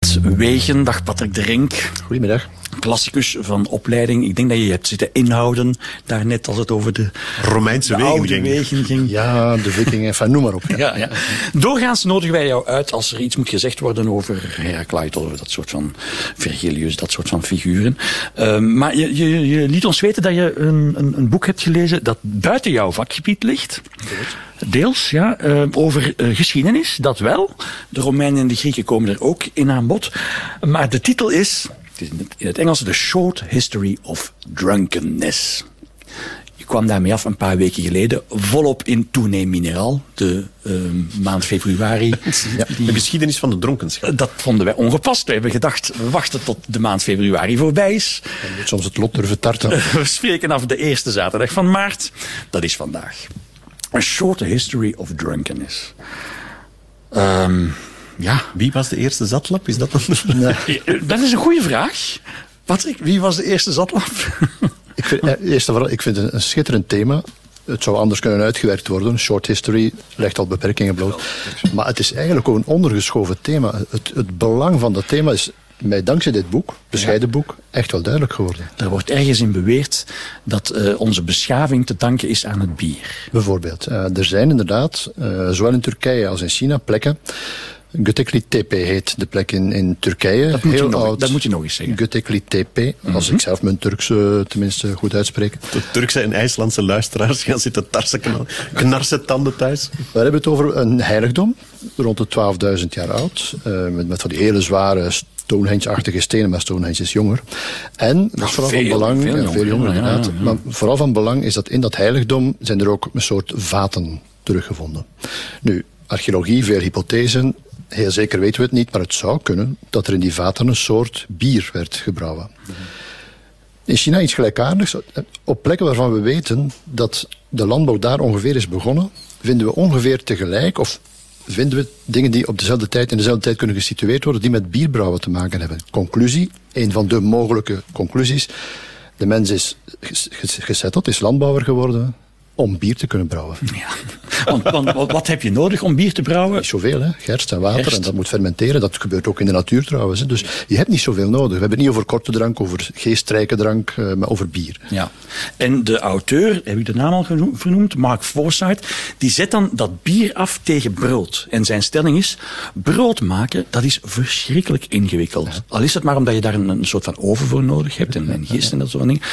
Patrick Wegen. Dag Patrick de Rink. Goedemiddag. Klassicus van opleiding. Ik denk dat je hebt zitten inhouden daarnet als het over de Romeinse wegen ging. Ja, de vikingen, enfin, noem maar op. Ja. Doorgaans nodigen wij jou uit als er iets moet gezegd worden over Heraclitus, over dat soort van Virgilius, dat soort van figuren. Maar je liet ons weten dat je een boek hebt gelezen dat buiten jouw vakgebied ligt. Deels, ja. Over geschiedenis, dat wel. De Romeinen en de Grieken komen er ook in aan bod. Maar de titel is, in het Engels, The Short History of Drunkenness. Je kwam daarmee af een paar weken geleden, volop in Tournee Mineraal, de maand februari. Ja, de geschiedenis van de dronkenschap. Dat vonden wij ongepast. We hebben gedacht, we wachten tot de maand februari voorbij is. Je moet soms het lot durven tarten. We spreken af de eerste zaterdag van maart. Dat is vandaag. A Short History of Drunkenness. Ja. Wie was de eerste zatlap? Is dat dan? Nee. Dat is een goede vraag. Patrick, wie was de eerste zatlap? Ik vind het een schitterend thema. Het zou anders kunnen uitgewerkt worden. Short history legt al beperkingen bloot. Maar het is eigenlijk ook een ondergeschoven thema. Het belang van dat thema is mij dankzij dit boek, bescheiden boek, echt wel duidelijk geworden. Er wordt ergens in beweerd dat onze beschaving te danken is aan het bier. Bijvoorbeeld. Er zijn inderdaad, zowel in Turkije als in China, plekken. Götekli Tepe heet de plek in Turkije. Dat moet je nog eens zeggen. Götekli Tepe, als ik zelf mijn Turks tenminste goed uitspreek. De Turkse en IJslandse luisteraars gaan zitten knarsen tanden thuis. We hebben het over een heiligdom, rond de 12.000 jaar oud. Met van die hele zware Stonehenge-achtige stenen, maar Stonehenge is jonger. En, dat is vooral van belang, veel jonger inderdaad. Ja. Maar vooral van belang is dat in dat heiligdom zijn er ook een soort vaten teruggevonden. Nu, archeologie, veel hypothesen. Heel zeker weten we het niet, maar het zou kunnen dat er in die vaten een soort bier werd gebrouwen. In China iets gelijkaardigs. Op plekken waarvan we weten dat de landbouw daar ongeveer is begonnen, vinden we ongeveer tegelijk, of vinden we dingen die op dezelfde tijd, in dezelfde tijd kunnen gesitueerd worden, die met bierbrouwen te maken hebben. Conclusie, een van de mogelijke conclusies. De mens is gezetteld, is landbouwer geworden om bier te kunnen brouwen. Ja. Want wat heb je nodig om bier te brouwen? Niet zoveel, hè? Gerst en water. En dat moet fermenteren. Dat gebeurt ook in de natuur trouwens. Hè? Dus je hebt niet zoveel nodig. We hebben het niet over korte drank, over geestrijke drank, maar over bier. Ja. En de auteur, heb ik de naam al vernoemd, Mark Forsyth, die zet dan dat bier af tegen brood. En zijn stelling is, brood maken, dat is verschrikkelijk ingewikkeld. Ja. Al is het maar omdat je daar een soort van oven voor nodig hebt en gist en dat soort dingen.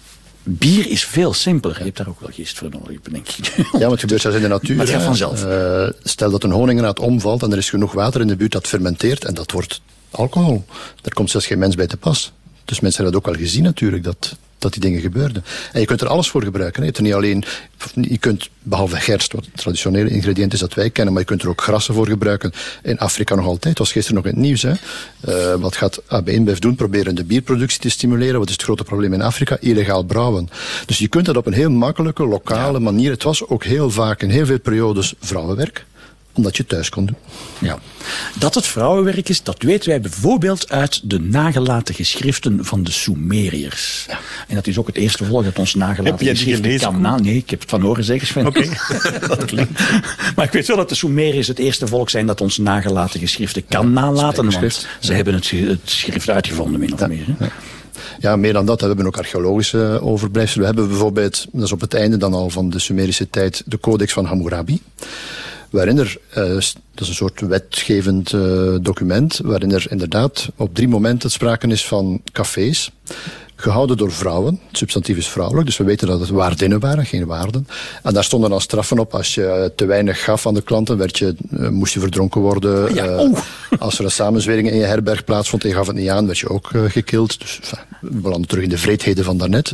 Bier is veel simpeler. Je hebt daar ook wel gist voor nodig, denk ik. Ja, want het gebeurt zelfs in de natuur. Maar het gaat vanzelf. Stel dat een honingraad omvalt en er is genoeg water in de buurt dat fermenteert en dat wordt alcohol. Daar komt zelfs geen mens bij te pas. Dus mensen hebben dat ook al gezien natuurlijk, dat die dingen gebeurden. En je kunt er alles voor gebruiken. Hè. Je hebt er niet alleen, je kunt, behalve gerst, wat het traditionele ingrediënt is dat wij kennen, maar je kunt er ook grassen voor gebruiken. In Afrika nog altijd. Het was gisteren nog in het nieuws. Hè. Wat gaat AB InBev doen? Proberen de bierproductie te stimuleren. Wat is het grote probleem in Afrika? Illegaal brouwen. Dus je kunt dat op een heel makkelijke, lokale manier. Het was ook heel vaak in heel veel periodes vrouwenwerk, omdat je thuis kon doen. Ja. Dat het vrouwenwerk is, dat weten wij bijvoorbeeld uit de nagelaten geschriften van de Sumeriërs. Ja. En dat is ook het eerste volk dat ons nagelaten geschriften kan na. Nee, ik heb het van horen zeker, Sven. Oké, dat klinkt. Maar ik weet wel dat de Sumeriërs het eerste volk zijn dat ons nagelaten geschriften kan nalaten, want ze hebben het schrift uitgevonden, min of meer. Hè? Ja. Ja, meer dan dat. We hebben ook archeologische overblijfselen. We hebben bijvoorbeeld, dat is op het einde dan al van de Sumerische tijd, de Codex van Hammurabi. Waarin er, dat is een soort wetgevend document, waarin er inderdaad op 3 momenten sprake is van cafés, gehouden door vrouwen. Het substantief is vrouwelijk, dus we weten dat het waardinnen waren, geen waarden. En daar stonden dan straffen op. Als je te weinig gaf aan de klanten, moest je verdronken worden. Ja, als er een samenzwering in je herberg plaatsvond en je gaf het niet aan, werd je ook gekild. Dus we belanden terug in de vreedheden van daarnet.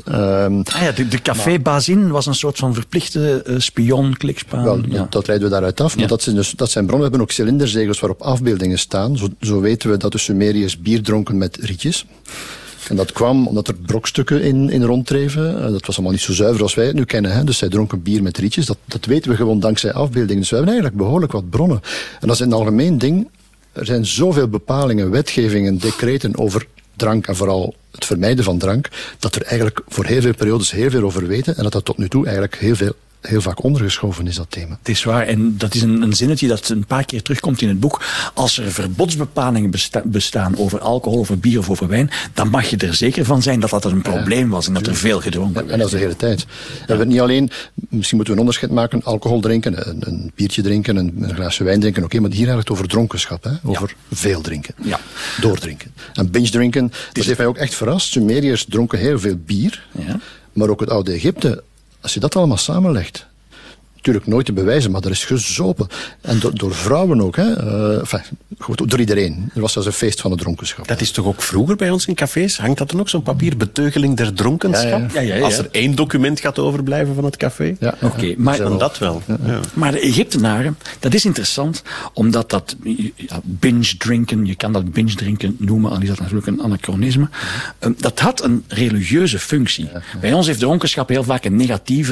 De cafébazin was een soort van verplichte spion-klikspaan. Wel, dat leiden we daaruit af. Maar dat zijn bronnen. We hebben ook cilinderzegels waarop afbeeldingen staan. Zo weten we dat de Sumeriërs bier dronken met rietjes. En dat kwam omdat er brokstukken in ronddreven. Dat was allemaal niet zo zuiver als wij het nu kennen. Hè? Dus zij dronken bier met rietjes. Dat weten we gewoon dankzij afbeeldingen. Dus we hebben eigenlijk behoorlijk wat bronnen. En dat is een algemeen ding. Er zijn zoveel bepalingen, wetgevingen, decreten over drank en vooral het vermijden van drank, dat er eigenlijk voor heel veel periodes heel veel over weten en dat tot nu toe eigenlijk heel veel heel vaak ondergeschoven is, dat thema. Het is waar, en dat is een zinnetje dat een paar keer terugkomt in het boek. Als er verbodsbepalingen bestaan over alcohol, over bier of over wijn, dan mag je er zeker van zijn dat dat een probleem was en dat er veel gedronken werd. En dat is de hele tijd. We hebben niet alleen, misschien moeten we een onderscheid maken, alcohol drinken, een biertje drinken, een glaasje wijn drinken, oké, maar hier gaat het over dronkenschap, hè? Over veel drinken, doordrinken. En binge drinken, dat heeft mij ook echt verrast. Sumeriërs dronken heel veel bier, maar ook het oude Egypte, als je dat allemaal samenlegt, natuurlijk nooit te bewijzen, maar er is gezopen. En door vrouwen ook, hè. Door iedereen. Er was zelfs een feest van de dronkenschap. Dat is toch ook vroeger bij ons in cafés? Hangt dat dan ook, zo'n papier? Beteugeling der dronkenschap? Ja. Als er 1 document gaat overblijven van het café? Ja. Oké, maar dan dat wel. Ja. Maar de Egyptenaren, dat is interessant, omdat dat binge drinken, je kan dat binge drinken noemen, al is dat natuurlijk een anachronisme, dat had een religieuze functie. Bij ons heeft dronkenschap heel vaak een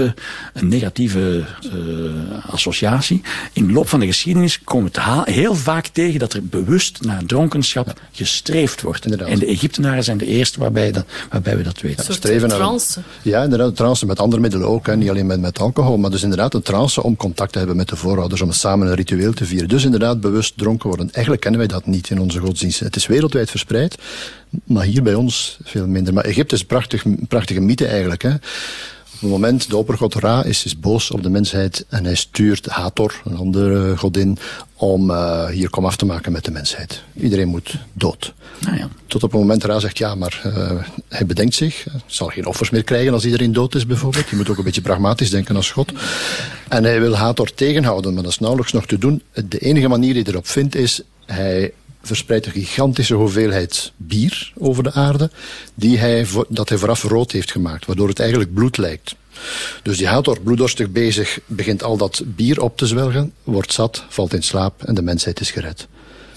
negatieve associatie. In de loop van de geschiedenis komen we het heel vaak tegen dat er bewust naar dronkenschap gestreefd wordt. Inderdaad. En de Egyptenaren zijn de eerste waarbij we dat weten. Een soort trance. Ja, inderdaad, trance met andere middelen ook. Hè. Niet alleen met alcohol, maar dus inderdaad een trance om contact te hebben met de voorouders, om samen een ritueel te vieren. Dus inderdaad bewust dronken worden. Eigenlijk kennen wij dat niet in onze godsdienst. Het is wereldwijd verspreid, maar hier bij ons veel minder. Maar Egypte is een prachtige mythe eigenlijk, hè. Op het moment, de oppergod Ra is boos op de mensheid en hij stuurt Hathor, een andere godin, om hier komaf te maken met de mensheid. Iedereen moet dood. Ah, ja. Tot op het moment Ra zegt, ja, maar hij bedenkt zich. Zal geen offers meer krijgen als iedereen dood is bijvoorbeeld. Je moet ook een beetje pragmatisch denken als God. En hij wil Hathor tegenhouden, maar dat is nauwelijks nog te doen. De enige manier die hij erop vindt is, hij verspreidt een gigantische hoeveelheid bier over de aarde, dat hij vooraf rood heeft gemaakt, waardoor het eigenlijk bloed lijkt. Dus die Hathor, bloeddorstig bezig, begint al dat bier op te zwelgen, wordt zat, valt in slaap en de mensheid is gered.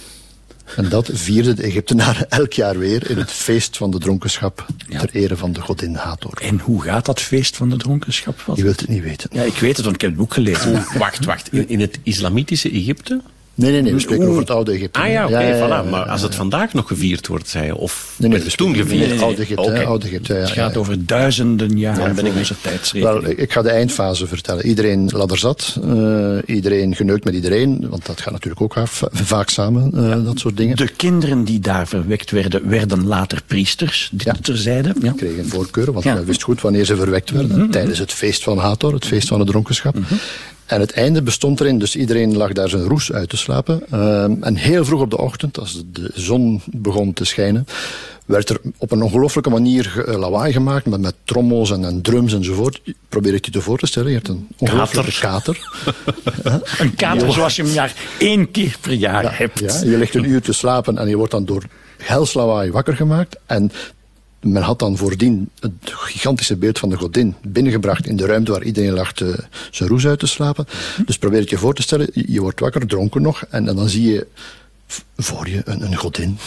En dat vierden de Egyptenaren elk jaar weer in het feest van de dronkenschap ter ere van de godin Hathor. En hoe gaat dat feest van de dronkenschap? Je wilt het niet weten. Ja, ik weet het, want ik heb het boek gelezen. Wacht. In het islamitische Egypte? Nee, we spreken over het oude Egypte. Ah ja, oké, voilà. Maar als het vandaag nog gevierd wordt, zei je, of nee, we toen gevierd? Nee, oude Egypte. Okay. Oude Egypte, het gaat over duizenden jaren voor onze tijdsrekening. Wel, ik ga de eindfase vertellen. Iedereen ladderzat, iedereen geneukt met iedereen, want dat gaat natuurlijk ook vaak samen, dat soort dingen. De kinderen die daar verwekt werden later priesters, dit terzijde. Ja. Kregen een voorkeur, want men wist goed wanneer ze verwekt werden, tijdens het feest van Hathor, het feest van de dronkenschap. En het einde bestond erin, dus iedereen lag daar zijn roes uit te slapen. En heel vroeg op de ochtend, als de zon begon te schijnen, werd er op een ongelooflijke manier lawaai gemaakt, met trommels en drums enzovoort. Probeer ik je te voor te stellen, je hebt een ongelooflijke kater. Een kater zoals je hem maar 1 keer per jaar hebt. Ja, je ligt een uur te slapen en je wordt dan door hels lawaai wakker gemaakt. En men had dan voordien het gigantische beeld van de godin binnengebracht in de ruimte waar iedereen lag zijn roes uit te slapen. Dus probeer het je voor te stellen, je wordt wakker, dronken nog, en dan zie je voor je een godin.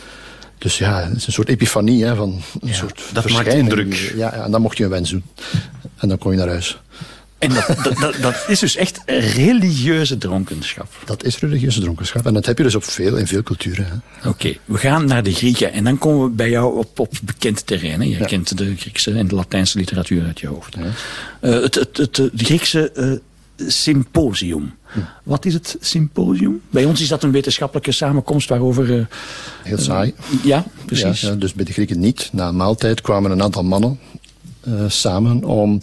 Dus ja, het is een soort epifanie, hè, van een soort dat verschijning. maakt indruk. Ja, en dan mocht je een wens doen. En dan kon je naar huis. En dat is dus echt religieuze dronkenschap. Dat is religieuze dronkenschap. En dat heb je dus in veel culturen. Oké, we gaan naar de Grieken. En dan komen we bij jou op bekend terrein. Hè. Jij kent de Griekse en de Latijnse literatuur uit je hoofd. Ja. Het Griekse symposium. Wat is het symposium? Bij ons is dat een wetenschappelijke samenkomst waarover... Heel saai. Ja, precies. Ja, dus bij de Grieken niet. Na een maaltijd kwamen een aantal mannen samen om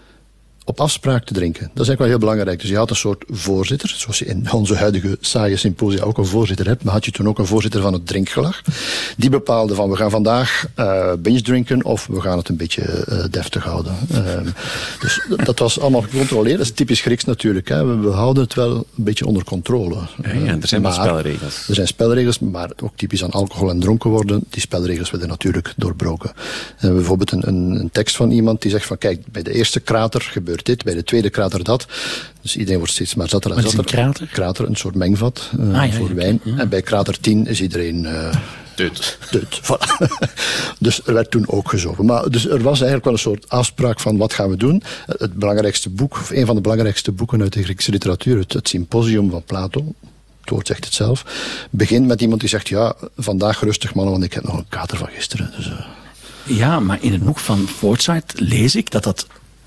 op afspraak te drinken. Dat is eigenlijk wel heel belangrijk. Dus je had een soort voorzitter, zoals je in onze huidige saaie symposia ook een voorzitter hebt, maar had je toen ook een voorzitter van het drinkgelag. Die bepaalde van, we gaan vandaag binge drinken of we gaan het een beetje deftig houden. Dus dat was allemaal gecontroleerd. Dat is typisch Grieks natuurlijk. Hè. We houden het wel een beetje onder controle. Ja, er zijn wel spelregels. Er zijn spelregels, maar ook typisch aan alcohol en dronken worden. Die spelregels werden natuurlijk doorbroken. Bijvoorbeeld een tekst van iemand die zegt van, kijk, bij de eerste krater gebeurt dit, bij de tweede krater dat. Dus iedereen wordt steeds maar zatter en zatter. Wat is een krater? Krater, een soort mengvat voor wijn. Ja. En bij krater 10 is iedereen Deut. Voilà. Dus er werd toen ook gezopen. Maar dus er was eigenlijk wel een soort afspraak van wat gaan we doen. Het belangrijkste boek, of een van de belangrijkste boeken uit de Griekse literatuur, het Symposium van Plato, het woord zegt het zelf, begint met iemand die zegt, ja, vandaag rustig mannen, want ik heb nog een kater van gisteren. Dus, Ja, maar in het boek van Forsyth lees ik dat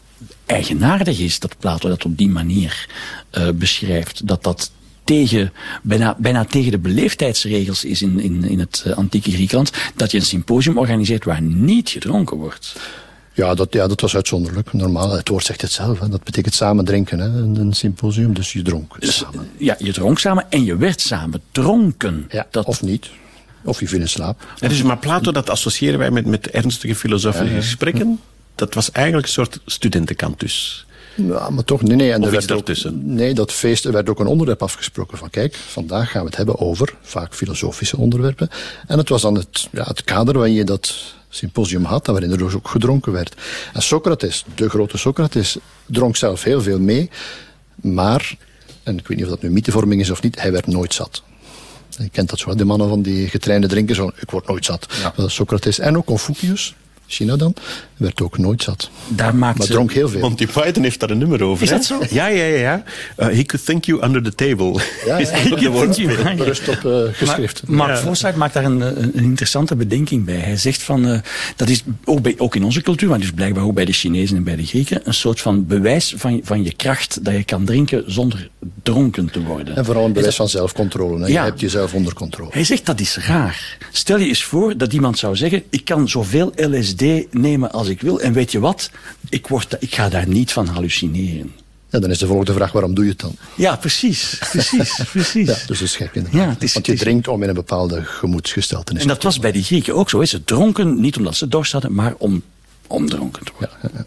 eigenaardig is dat Plato dat op die manier beschrijft. Dat bijna tegen de beleefdheidsregels is in het antieke Griekenland, dat je een symposium organiseert waar niet gedronken wordt. Ja, dat was uitzonderlijk. Normaal, het woord zegt het zelf. Hè. Dat betekent samen drinken, hè, een symposium. Dus je dronk samen. Ja, je dronk samen en je werd samen dronken. Ja, of niet. Of je viel in slaap. Ja, dus, maar Plato, dat associëren wij met ernstige filosofische gesprekken. Dat was eigenlijk een soort studentenkant dus. Ja, maar toch, nee. En of er iets werd daartussen? Nee, dat feest, er werd ook een onderwerp afgesproken van, kijk, vandaag gaan we het hebben over, vaak filosofische onderwerpen. En het was dan het kader waarin je dat symposium had, waarin er dus ook gedronken werd. En Socrates, de grote Socrates, dronk zelf heel veel mee, maar, en ik weet niet of dat nu mythevorming is of niet, hij werd nooit zat. Je kent dat zo, de mannen van die getrainde drinkers, ik word nooit zat. Ja. Dat is Socrates. En ook Confucius, China dan, werd ook nooit zat. Maar dronk heel veel. Monty Python heeft daar een nummer over. Is dat zo? Ja. He could thank you under the table. Ja, rust op geschrift. Maar Mark Forsyth maakt daar een interessante bedenking bij. Hij zegt van, dat is ook in onze cultuur, maar dus blijkbaar ook bij de Chinezen en bij de Grieken, een soort van bewijs van je kracht, dat je kan drinken zonder dronken te worden. En vooral een bewijs van zelfcontrole. Hè? Ja. Je hebt jezelf onder controle. Hij zegt, dat is raar. Stel je eens voor dat iemand zou zeggen, ik kan zoveel LSD nemen als ik wil. En weet je wat? Ik ga daar niet van hallucineren. Ja, dan is de volgende vraag, waarom doe je het dan? Ja, precies. Ja, dus dat is gek inderdaad. Ja, want je drinkt om in een bepaalde gemoedsgesteltenis. En dat was bij die Grieken ook zo. Ze dronken, niet omdat ze dorst hadden, maar om dronken te worden.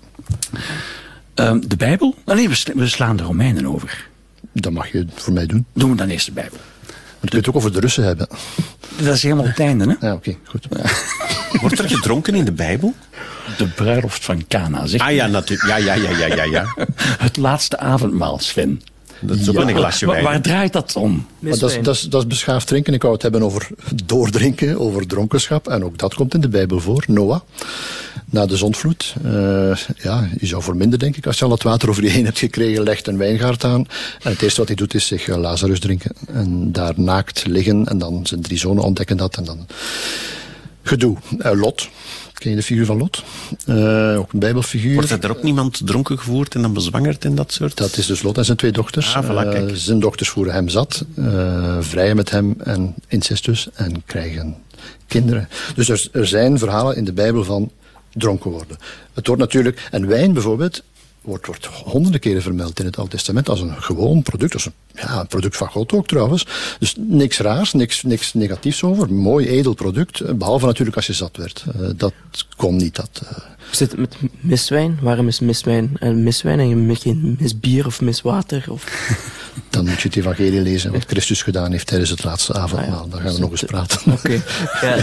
Ja. De Bijbel? Nee, we slaan de Romeinen over. Dat mag je voor mij doen. Doen we dan eerst de Bijbel. Want je kunt het ook over de Russen hebben. Dat is helemaal op het einde, hè? Ja, oké, goed. Ja. Wordt er gedronken in de Bijbel? De bruiloft van Cana, zeg. Ah ja, natuurlijk. Ja. Het laatste avondmaal, Sven. Dat is ook een glasje wijn. Waar draait dat om? Maar dat is beschaafd drinken. Ik wou het hebben over doordrinken, over dronkenschap. En ook dat komt in de Bijbel voor. Noah, na de zondvloed. Je zou verminderen, denk ik. Als je al het water over je heen hebt gekregen, legt een wijngaard aan. En het eerste wat hij doet, is zich Lazarus drinken. En daar naakt liggen. En dan zijn 3 zonen ontdekken dat. En dan gedoe. Lot. Ken je de figuur van Lot? Ook een Bijbelfiguur. Wordt er daar ook niemand dronken gevoerd en dan bezwangerd en dat soort? Dat is dus Lot en zijn 2 dochters. Zijn dochters voeren hem zat, vrijen met hem en incestus en krijgen kinderen. Dus er zijn verhalen in de Bijbel van dronken worden. Het wordt natuurlijk, en wijn bijvoorbeeld, wordt honderden keren vermeld in het Oude Testament als een gewoon product, als een product van God ook trouwens. Dus niks raars, niks negatiefs over. Mooi, edel product, behalve natuurlijk als je zat werd. Dat kon niet. Hoe zit het met miswijn? Waarom is miswijn en geen misbier of miswater? Of? Dan moet je het evangelie lezen, wat Christus gedaan heeft tijdens het laatste avondmaal. Dan gaan we nog eens praten. Oké. Ja,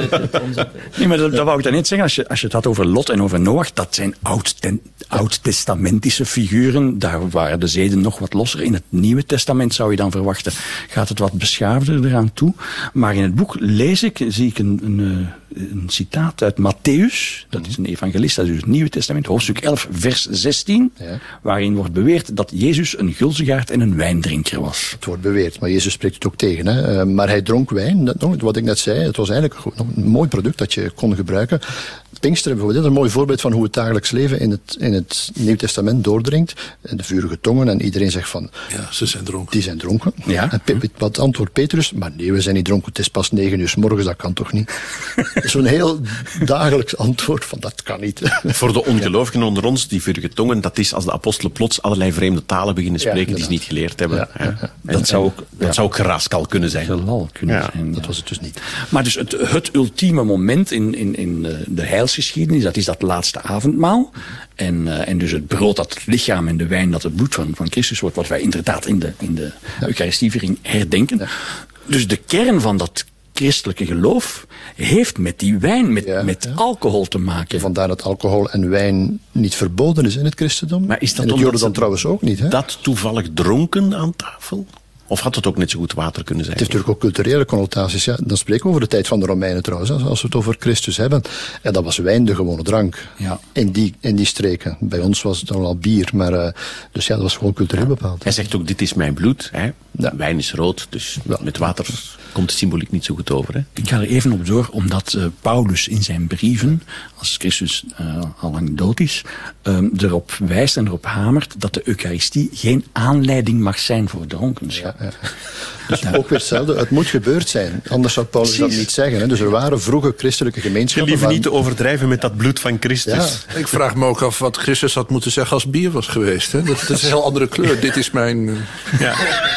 nee, maar dat wou ik dan niet zeggen. Als je het had over Lot en over Noach, dat zijn oud-testamentische figuren. Daar waren de zeden nog wat losser. In het Nieuwe Testament zou je dan verwachten, gaat het wat beschaafder eraan toe. Maar in het boek zie ik een citaat uit Matthäus. Dat is een evangelist, dat is het Nieuwe Testament, hoofdstuk 11, vers 16. Ja. Waarin wordt beweerd dat Jezus een gulzigaard en een wijndrinker was. Het wordt beweerd, maar Jezus spreekt het ook tegen. Hè? Maar hij dronk wijn, wat ik net zei. Het was eigenlijk een mooi product dat je kon gebruiken. Pinksteren bijvoorbeeld, een mooi voorbeeld van hoe het dagelijks leven in het Nieuw Testament doordringt. En de vurige tongen en iedereen zegt van... Ja, ze zijn dronken. Die zijn dronken. Ja. En wat antwoordt Petrus? Maar nee, we zijn niet dronken, het is pas 9 uur 's morgens, dat kan toch niet? Zo'n heel dagelijks antwoord van dat kan niet. Voor de ongelovigen onder ons, die vurige tongen, dat is als de apostelen plots allerlei vreemde talen beginnen spreken die ze niet geleerd hebben. Dat zou ook geraskal kunnen zijn. Gelal kunnen zijn. Dat was het dus niet. Maar dus het ultieme moment in de heilsgeschiedenis, dat is dat laatste avondmaal. En dus het brood dat het lichaam en de wijn dat het bloed van Christus wordt, wat wij inderdaad in de Eucharistieviering herdenken. Ja. Dus de kern van dat christelijke geloof heeft met die wijn, met alcohol te maken. Vandaar dat alcohol en wijn niet verboden is in het christendom. Maar is dat in het Jodendom trouwens ook niet. Hè? Dat toevallig dronken aan tafel? Of had het ook net zo goed water kunnen zijn? Het heeft natuurlijk ook culturele connotaties. Ja. Dan spreken we over de tijd van de Romeinen trouwens, als we het over Christus hebben. Ja, dat was wijn de gewone drank in die streken. Bij ons was het dan al bier, maar dus ja, dat was gewoon cultureel bepaald. Hij zegt ook, dit is mijn bloed. Hè? Ja. Wijn is rood, dus met water komt de symboliek niet zo goed over. Hè? Ik ga er even op door, omdat Paulus in zijn brieven, als Christus al lang dood is, erop wijst en erop hamert dat de Eucharistie geen aanleiding mag zijn voor dronkenschap. Ja. Dus ook weer hetzelfde, het moet gebeurd zijn. Anders zou Paulus dat niet zeggen. Hè. Dus er waren vroege christelijke gemeenschappen. Je liever niet te overdrijven met dat bloed van Christus. Ja. Ik vraag me ook af wat Christus had moeten zeggen als bier was geweest. Hè. Dat is een heel andere kleur. Dit is mijn... Ja.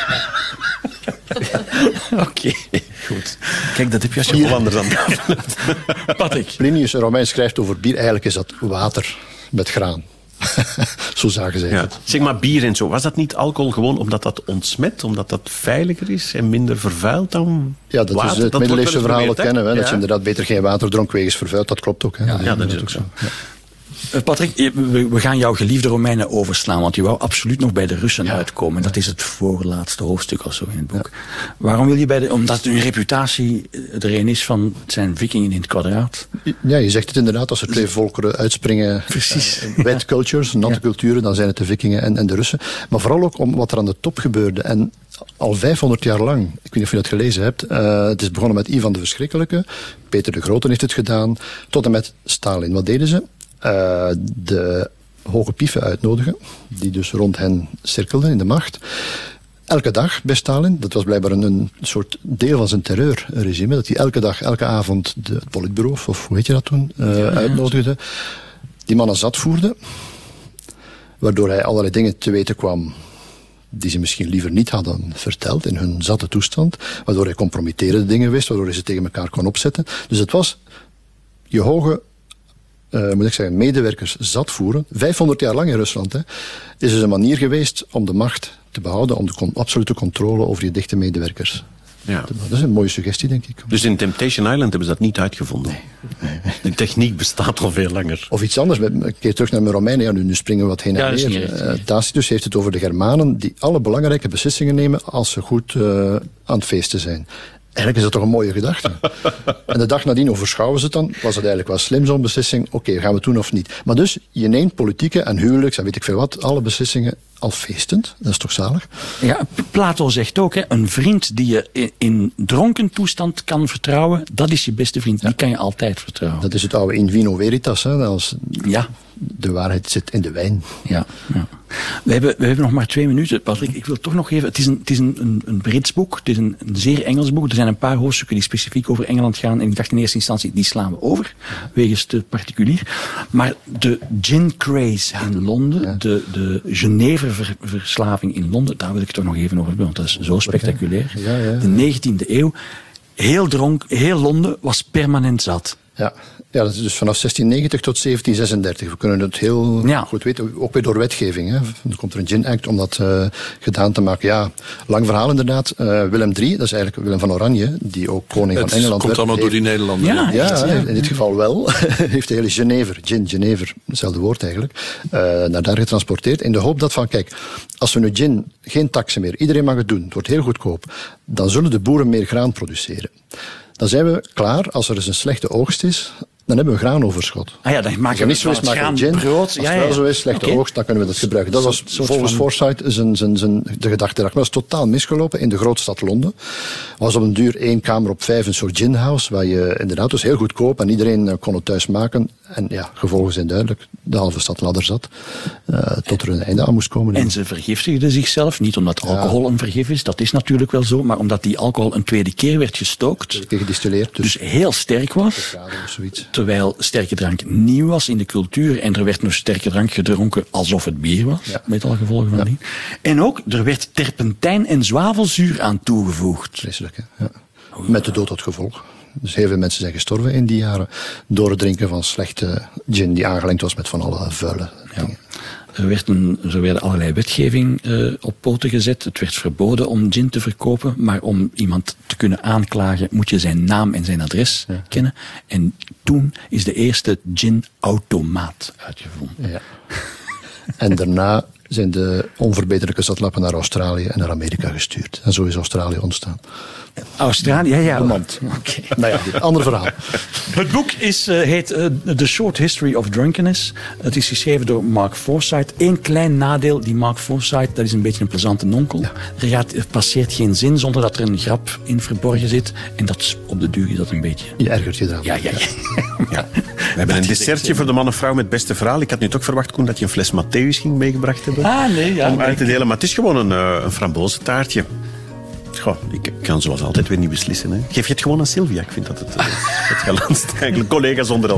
Oké, goed. Kijk, dat heb je als je heel anders aan tafel. Patrick. Plinius, een Romein, schrijft over bier. Eigenlijk is dat water met graan. Zo zagen zij het. Zeg maar, bier en zo. Was dat niet alcohol gewoon omdat dat ontsmet? Omdat dat veiliger is en minder vervuild dan ja, dat water? Is het middeleeuwse verhaal dat kennen we. Dat je inderdaad beter geen water dronk wegens vervuild. Dat klopt ook. Hè. Ja, dat is ook zo. Ja. Patrick, we gaan jouw geliefde Romeinen overslaan, want je wou absoluut nog bij de Russen uitkomen. Dat is het voorlaatste hoofdstuk of zo in het boek. Ja. Waarom wil je omdat hun reputatie er een is van het zijn vikingen in het kwadraat? Ja, je zegt het inderdaad, als er twee volkeren uitspringen, wet cultures, natte culturen, dan zijn het de vikingen en de Russen. Maar vooral ook om wat er aan de top gebeurde. En al 500 jaar lang, ik weet niet of je dat gelezen hebt, het is begonnen met Ivan de Verschrikkelijke, Peter de Grote heeft het gedaan, tot en met Stalin. Wat deden ze? De hoge pieven uitnodigen, die dus rond hen cirkelden in de macht. Elke dag bij Stalin, dat was blijkbaar een soort deel van zijn terreurregime, dat hij elke dag, elke avond het politbureau, of hoe heet je dat toen, uitnodigde. Die mannen zat voerde, waardoor hij allerlei dingen te weten kwam die ze misschien liever niet hadden verteld in hun zatte toestand, waardoor hij compromitterende dingen wist, waardoor hij ze tegen elkaar kon opzetten. Dus het was je hoge moet ik zeggen, medewerkers zat voeren. 500 jaar lang in Rusland. Hè, is dus een manier geweest om de macht te behouden, om de absolute controle over je dichte medewerkers. Ja. Dat is een mooie suggestie, denk ik. Dus in Temptation Island hebben ze dat niet uitgevonden? Nee. De techniek bestaat al veel langer. Of iets anders. Een keer terug naar de Romeinen. Ja, nu springen we wat heen en weer. Tacitus heeft het over de Germanen die alle belangrijke beslissingen nemen als ze goed aan het feesten zijn. Eigenlijk is dat toch een mooie gedachte. En de dag nadien overschouwen ze het dan. Was het eigenlijk wel slim zo'n beslissing? Oké, gaan we het doen of niet? Maar dus, je neemt politieke en huwelijks en weet ik veel wat, alle beslissingen al feestend. Dat is toch zalig? Ja, Plato zegt ook, hè, een vriend die je in dronken toestand kan vertrouwen, dat is je beste vriend. Die kan je altijd vertrouwen. Dat is het oude in vino veritas. Hè, als de waarheid zit in de wijn. Ja. We hebben nog maar 2 minuten, Patrick. Ik wil toch nog even... Het is een Brits boek. Het is een zeer Engels boek. Er zijn een paar hoofdstukken die specifiek over Engeland gaan. En ik dacht in eerste instantie, die slaan we over. Wegens te particulier. Maar de gin craze in Londen. De Geneververslaving in Londen. Daar wil ik het toch nog even over hebben. Want dat is zo spectaculair. De 19e eeuw. Heel Londen was permanent zat. Ja, dat is dus vanaf 1690 tot 1736. We kunnen het heel goed weten, ook weer door wetgeving. Hè. Er komt er een Gin Act om dat gedaan te maken. Ja, lang verhaal inderdaad. Willem III, dat is eigenlijk Willem van Oranje, die ook koning van Engeland werd. Het komt allemaal door die Nederlanders. Ja, in dit geval wel. Heeft de hele Genever, hetzelfde woord eigenlijk, naar daar getransporteerd. In de hoop dat van, kijk, als we nu gin, geen taxen meer, iedereen mag het doen, het wordt heel goedkoop, dan zullen de boeren meer graan produceren. Dan zijn we klaar, als er eens een slechte oogst is, dan hebben we graanoverschot. Dan maken we niet zo is, maken gin. Brood. Als het wel zo is, slechte oogst, dan kunnen we dat gebruiken. Dat was volgens Forsyth de gedachte. Dat was totaal misgelopen in de grootstad Londen. Was op een duur 1 kamer op 5 een soort ginhouse, waar je inderdaad dus heel goedkoop en iedereen kon het thuis maken. En ja, gevolgen zijn duidelijk. De halve stad ladder zat. Tot er een einde aan moest komen. En ze vergiftigden zichzelf, niet omdat alcohol een vergif is, dat is natuurlijk wel zo, maar omdat die alcohol een tweede keer werd gestookt. Gedistilleerd. Dus heel sterk was. Terwijl sterke drank nieuw was in de cultuur en er werd nog sterke drank gedronken alsof het bier was, met alle gevolgen van die. En ook, er werd terpentijn en zwavelzuur aan toegevoegd. Vreselijk, hè? Ja. Met de dood tot gevolg. Dus heel veel mensen zijn gestorven in die jaren door het drinken van slechte gin die aangelengd was met van alle vuile dingen. Er werden allerlei wetgeving op poten gezet. Het werd verboden om gin te verkopen, maar om iemand te kunnen aanklagen moet je zijn naam en zijn adres kennen. En toen is de eerste gin-automaat uitgevonden. Ja. En daarna zijn de onverbeterlijke zatlappen naar Australië en naar Amerika gestuurd. En zo is Australië ontstaan. Australië, ja. Bemand. Okay. Nou ja, ander verhaal. Het boek heet The Short History of Drunkenness. Het is geschreven door Mark Forsyth. Eén klein nadeel, die Mark Forsyth, dat is een beetje een plezante nonkel. Ja. Er passeert geen zin zonder dat er een grap in verborgen zit. En dat op de duur is dat een beetje... Je ergert je eraan. Ja. We hebben een dessertje voor de man of vrouw met beste verhaal. Ik had nu toch verwacht, Koen, dat je een fles Matthäus ging meegebracht hebben. Om uit te delen. Maar het is gewoon een frambozentaartje. Goh, ik kan zoals altijd weer niet beslissen. Hè. Geef je het gewoon aan Sylvia. Ik vind dat het galantst. Eigenlijk collega's onder